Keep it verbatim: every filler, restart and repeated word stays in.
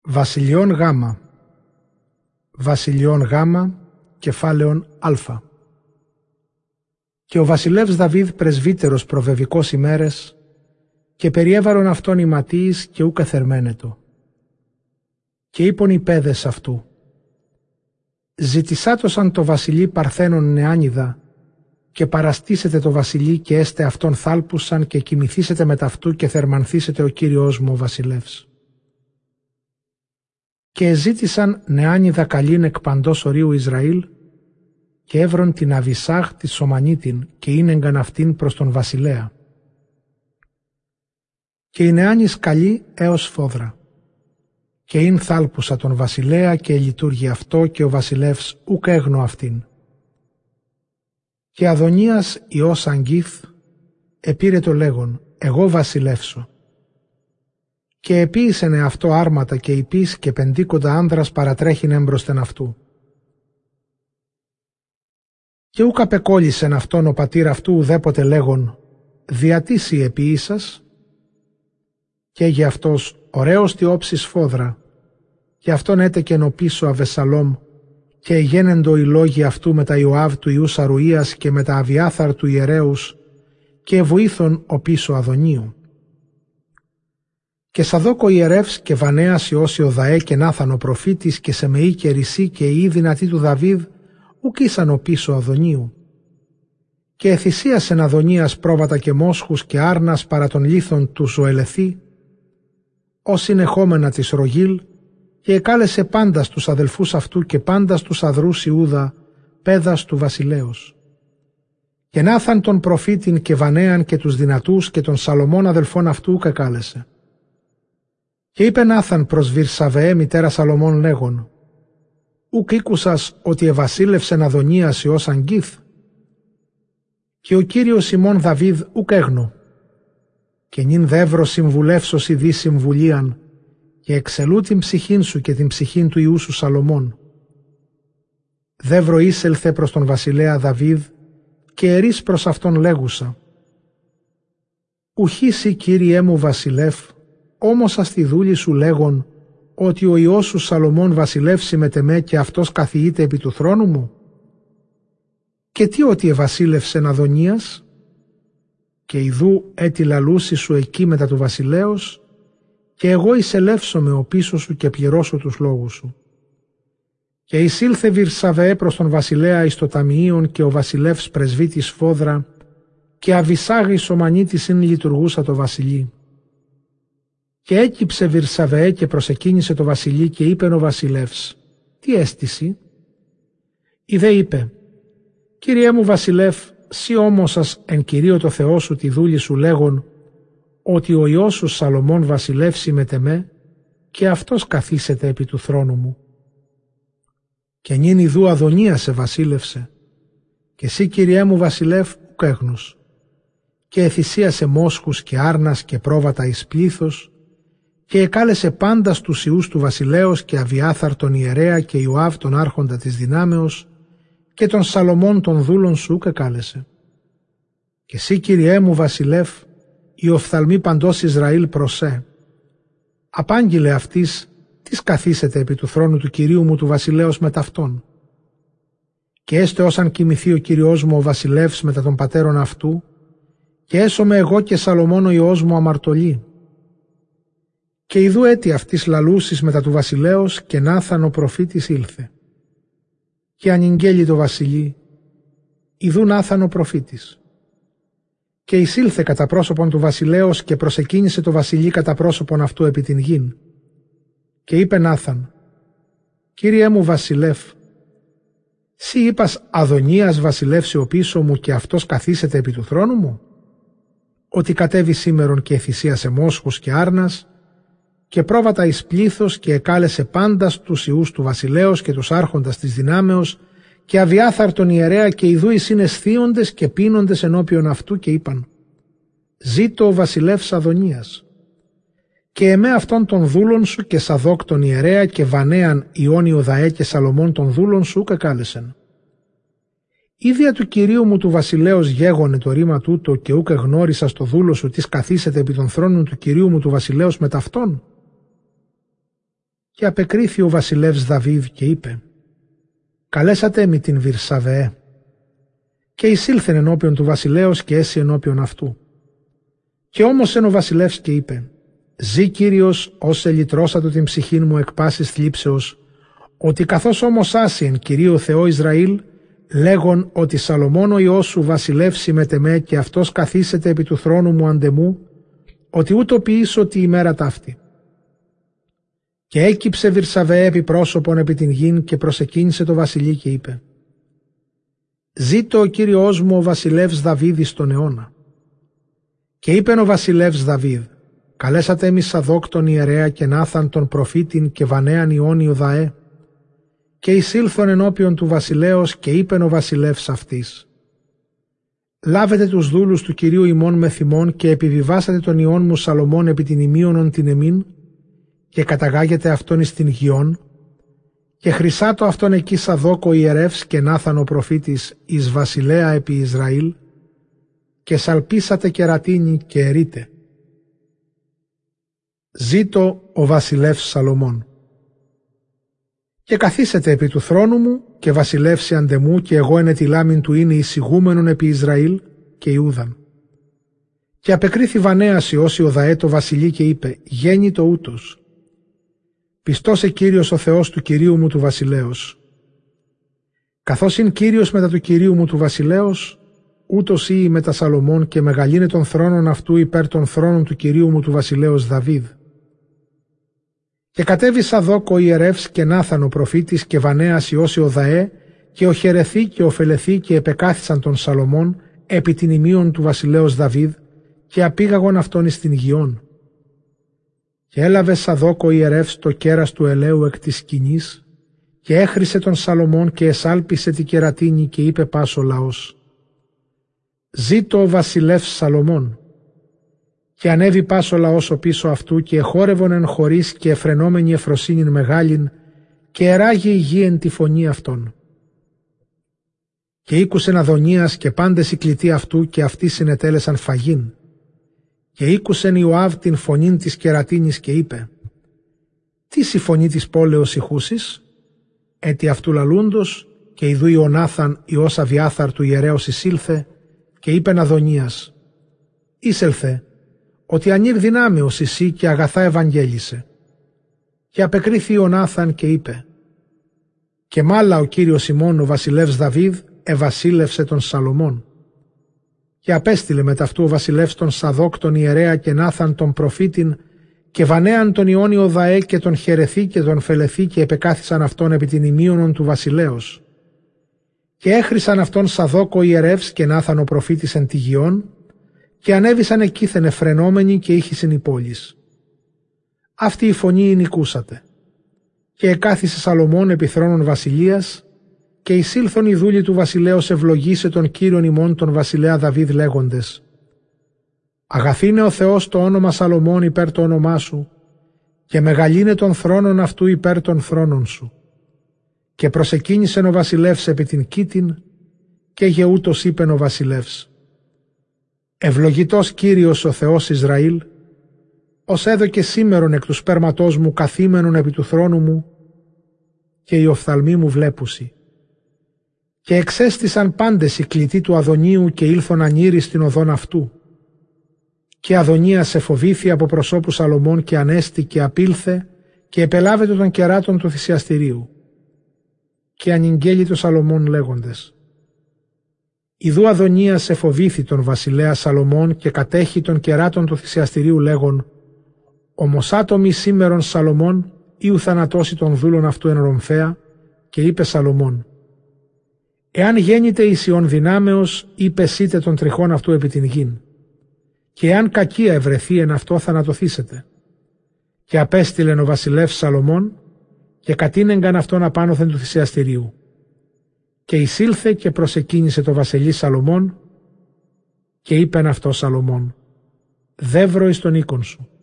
Βασιλειών Γάμα. Βασιλειών Γάμα, κεφάλαιον Α. Και ο βασιλεύς Δαβίδ πρεσβύτερος προβεβικός ημέρες, και περιέβαρον αυτόν οι ματίης και ούκ εθερμαίνετο. Και είπον οι παίδες αυτού, ζητησάτωσαν το βασιλεί παρθένον νεάνιδα, και παραστήσετε το βασιλεί και έστε αυτόν θάλπουσαν και κοιμηθήσετε με ταυτού και θερμανθήσετε ο Κύριος μου ο βασιλεύς. Και εζήτησαν νεάνιδα καλήν εκ παντός ορίου Ισραήλ, και έβρον την Αβισάγ τη Σομανίτην και ίνεγκαν αυτήν προς τον βασιλέα. Και η νεάνης καλή έως φόδρα. Και ειν θάλπουσα τον βασιλέα και λειτουργεί αυτό και ο βασιλεύς ουκ έγνω αυτήν. Και Αδωνίας ιός Αγγίθ επήρε το λέγον, εγώ βασιλεύσω. Και επίησενε αυτό άρματα και υπείς και πεντήκοντα άνδρας παρατρέχειν έμπροσθεν αυτού. Και ούκ απεκόλλησεν αυτόν ο πατήρ αυτού ουδέποτε λέγον, διατίσι επίησας, και έγε αυτός ωραίος τη όψης φόδρα, και αυτόν έτεκεν ο πίσω Αβεσσαλόμ, και εγένεντο οι λόγοι αυτού με τα Ιωάβ του ιού Σαρουίας και με τα Αβιάθαρ του ιερέους, και βοήθων ο πίσω Αδωνίου. Και Σαδόκ ο ιερεύς και Βανέας ιός Ιωδαέ και Νάθαν ο προφήτης και Σεμεή και Ρισί και οι δυνατοί του Δαβίδ ουκ ήσαν ο πίσω Αδωνίου. Και εθυσίασεν Αδωνίας πρόβατα και μόσχους και άρνας παρά των λίθων του Ζωελεθή, ως συνεχόμενα της Ρογίλ, και εκάλεσε πάντας τους αδελφούς αυτού και πάντας τους αδρούς Ιούδα, παίδας του βασιλέως. Και Νάθαν τον προφήτην και Βανέαν και τους δυνατούς και των Σαλομών αδελφών αυτού ουκ εκάλεσε. Και είπε Νάθαν προς Βυρσαβεέ μητέρα Σαλομών λέγον, ουκ ήκουσας ότι εβασίλευσεν Αδωνίας ιός Αγγίθ, και ο Κύριος ημών Δαβίδ ουκ έγνω, και νυν δεύρο συμβουλεύσος ειδή συμβουλίαν, και εξελού την ψυχήν σου και την ψυχήν του ιού σου Σαλομών. Δεύρο είσελθε προς τον βασιλέα Δαβίδ, και ερείς προς αυτόν λέγουσα, ουχήσι Κύριέ μου βασιλεύ, όμως ας τη δούλη σου λέγον, ότι ο ιός σου Σαλομών βασιλεύσει με τεμέ και αυτός καθιείται επί του θρόνου μου. Και τι ότι ευασίλευσεν Αδωνίας, και ιδού έτι λαλούσι σου εκεί μετά του βασιλέως, και εγώ εισελεύσομαι ο πίσω σου και πληρώσω τους λόγους σου. Και εισήλθε Βυρσαβεέ προς τον βασιλέα εις το ταμιείον και ο βασιλεύς πρεσβύτης φόδρα, και Αβισάγ εις Σομανίτης ειν λειτουργούσα το βασιλεί. Και έκυψε Βυρσαβεέ και προσεκίνησε το βασιλεί και είπεν ο βασιλεύς, τι αίσθηση? Ιδέ είπε, Κύριέ μου βασιλεύ, σύ όμως σας εν Κυρίω το Θεό σου τη δούλη σου λέγον, ότι ο ιός σου Σαλομών βασιλεύσει με τεμέ, και αυτός καθίσεται επί του θρόνου μου. Και νυν ιδού Αδωνία σε βασίλευσε, και εσύ Κυριέ μου βασιλεύ ουκ έγνος, και εθυσίασε μόσχους και άρνας και πρόβατα εις πλήθος, και εκάλεσε πάντας τους ιούς του βασιλέως και Αβιάθαρ τον ιερέα και Ιωάβ τον άρχοντα της δυνάμεως, και τον Σαλομών τον δούλων σου ουκ εκάλεσε. Και εσύ Κυριέ μου βασιλεύ, οι οφθαλμοί παντός Ισραήλ προσέ. Απάγγειλε αυτής, τις καθίσετε επί του θρόνου του Κυρίου μου του βασιλέως με ταυτόν. Και έστε όσαν κοιμηθεί ο Κύριος μου ο βασιλεύς μετά των πατέρων αυτού, και έσωμαι εγώ και Σαλομών ο ιός μου αμαρτωλή. Και ιδού έτη αυτής λαλούσης μετά του βασιλέως, και Νάθαν ο προφήτης ήλθε. Και ανηγγέλει το βασιλεί, ιδού Νάθαν ο προφήτης. Και εισήλθε κατά πρόσωπον του βασιλέως και προσεκίνησε το βασιλεί κατά πρόσωπον αυτού επί την γην. Και είπε Νάθαν, Κύριέ μου βασιλεύ, σύ είπας Αδωνίας βασιλεύσει ο πίσω μου και αυτός καθίσεται επί του θρόνου μου, ότι κατέβη σήμερον και εθυσίασε μόσχους και άρνας, και πρόβατα εις πλήθος και εκάλεσε πάντας τους ιούς του βασιλέως και τους άρχοντας της δυνάμεως, και Αβιάθαρ τον ιερέα και ιδού εις είναι θείοντες και πίνοντες ενώπιον αυτού και είπαν, ζήτω ο βασιλεύς Αδωνίας. Και εμέ αυτόν των δούλων σου και Σαδόκ τον ιερέα και Βανέαν Ιών Ιωδαέ και Σαλομών των δούλων σου ουκ εκάλεσεν. Ίδια του Κυρίου μου του βασιλέως γέγονε το ρήμα τούτο και ούκ εγνώρισα στο δούλο σου τις καθίσετε επί των θρόνων του Κυρίου μου του βασιλέως με ταυτόν. Και απεκρίθη ο βασιλεύς Δαβίδ και είπε: «Καλέσατε μη την Βυρσαβεέ». Και εισήλθεν ενώπιον του βασιλέως και έσυ ενώπιον αυτού. Και όμως εν ο βασιλεύς και είπε: «Ζή Κύριος, ως ελυτρώσατο την ψυχήν μου εκ πάσης θλίψεως, ότι καθώς όμως άσυ εν Κυρίω Θεό Ισραήλ, λέγον ότι Σαλομών ο Υιός σου βασιλεύσει με τεμέ και αυτός καθίσεται επί του θρόνου μου αντεμού, ότι ούτω ποιήσω τη ημέρα ταύτη». Και έκυψε Βυρσαβεέ επί πρόσωπον επί την γην και προσεκίνησε το βασιλεί και είπε: «Ζήτω ο Κύριος μου ο βασιλεύς Δαβίδ εις τον αιώνα». Και είπεν ο βασιλεύς Δαβίδ: «Καλέσατε μη Σαδόκ τον ιερέα και Νάθαν τον προφήτην και Βανέαν Ιόνιο Δαέ». Και εισήλθον ενώπιον του βασιλέως και είπεν ο βασιλεύς αυτής: «Λάβετε τους δούλους του Κυρίου ημών με θυμών και επιβιβάσατε τον Υιόν μου Σαλομών επί την ημίωνον την εμήν και καταγάγετε αυτόν εις την γιόν και χρυσάτο αυτόν εκεί Σαδόκ ο ιερεύς και Νάθαν ο προφήτης εις βασιλέα επί Ισραήλ και σαλπίσατε κερατίνι και ερείτε. Ζήτω ο βασιλεύς Σαλομών. Και καθίσετε επί του θρόνου μου και βασιλεύσει αντεμού και εγώ ενετιλάμιν του είναι εισηγούμενον επί Ισραήλ και Ιούδαν. Και απεκρίθη Βανέας Υιός Ιωδαέ το βασιλεί και είπε: «Γέννητο ούτως. Πιστός ε Κύριος ο Θεός του Κυρίου μου του βασιλέως. Καθώς είναι Κύριος μετά του Κυρίου μου του βασιλέως, ούτως ή μετά Σαλομών και μεγαλύνε των θρόνων αυτού υπέρ των θρόνων του Κυρίου μου του βασιλέως Δαβίδ. Και κατέβη Σαδόκ ο ιερεύς και Νάθαν ο προφήτης και Βανέας Υιός Ιωδαέ και ο Χερεθή και ο Φελεθή και επεκάθισαν τον Σαλομών επί την ημίων του βασιλέως Δαβίδ και απήγαγον αυτόν εις την γιόν. Και έλαβε Σαδόκ ο ιερεύς το κέρας του ελαίου εκ της σκηνής και έχρισε τον Σαλομών και εσάλπισε τη κερατίνη και είπε πας ο λαός: «Ζήτω ο βασιλεύς Σαλομών». Και ανέβη πας ο λαός ο πίσω αυτού και εχόρευον εν χωρίς και εφρενόμενη εφροσύνην μεγάλην και εράγει η γη εν τη φωνή αυτών. Και ήκουσεν Αδωνίας και πάντες οι κλητοί αυτού και αυτοί συνετέλεσαν φαγήν. Και ήκουσεν Ιωάβ την φωνήν της κερατίνης και είπε: «Τι η φωνή της πόλεως ηχούσης?» Έτι αυτού λαλούντος και ιδού Ιωνάθαν Υιός Αβιάθαρ του ιερέως εισήλθε και είπεν Αδωνίας: «Είσελθε, ότι ανήρ δυνάμεως εσύ και αγαθά ευαγγέλισε». Και απεκρίθη Ιωνάθαν και είπε: «Και μάλα ο Κύριος ημών ο βασιλεύς Δαβίδ ευασίλευσε τον Σαλομών». Και απέστειλε μετά αυτού ο βασιλεύς τον Σαδόκ τον ιερέα και Νάθαν τον προφήτην και Βανέαν τον Ιόνιο Δαέ και τον Χερεθή και τον Φελεθή και επεκάθισαν αυτόν επί την ημίωνον του βασιλέως. Και έχρισαν αυτόν Σαδόκ ο ιερεύς και Νάθαν ο προφήτης εν τη γιόν και ανέβησαν εκείθεν εφρενόμενοι και ήχησιν η πόλης. Αυτή η φωνή εινικούσατε. Και εκάθισε Σαλομών επί θρόνων βασιλείας και εισήλθον οι δούλοι του βασιλέως ευλογήσε τον Κύριον ημών τον βασιλέα Δαβίδ λέγοντες: «Αγαθήνε ο Θεός το όνομα Σαλομών υπέρ το όνομά σου και μεγαλύνε των θρόνων αυτού υπέρ των θρόνων σου». Και προσεκίνησεν ο βασιλεύς επί την κήτην και γεούτος είπεν ο βασιλεύς: «Ευλογητός Κύριος ο Θεός Ισραήλ, ως έδωκε σήμερον εκ του σπέρματός μου καθήμενον επί του θρόνου μου και οι οφθαλμοί μου βλέπουσι. Και εξέστησαν πάντες οι κλητοί του Αδωνίου και ήλθον ανήροι στην οδόν αυτού. Και Αδωνίας εφοβήθη από προσώπου Σαλομών και ανέστη και απήλθε και επελάβεται των κεράτων του θυσιαστηρίου. Και ανηγγέλει το Σαλομών λέγοντες: «Ιδού Αδωνίας εφοβήθη τον βασιλέα Σαλομών και κατέχει των κεράτων του θυσιαστηρίου λέγον: Όμως άτομοι σήμερον Σαλομών ή ου θανατώσει τον δούλον αυτού εν Ρομφαία, και είπε Σαλομών: Εάν γέννητε εις ιών δυνάμεως ή πεσείτε των τριχών αυτού επί την γην, και εάν κακία ευρεθεί εν αυτό θανατωθήσετε. Και απέστειλεν ο βασιλεύς Σαλομών και κατήνεγκαν αυτόν απάνωθεν του θυσιαστηρίου. Και εισήλθε και προσεκίνησε το βασιλεί Σαλομών και είπεν αυτό Σαλομών: Δεύρο εις τον οίκον σου.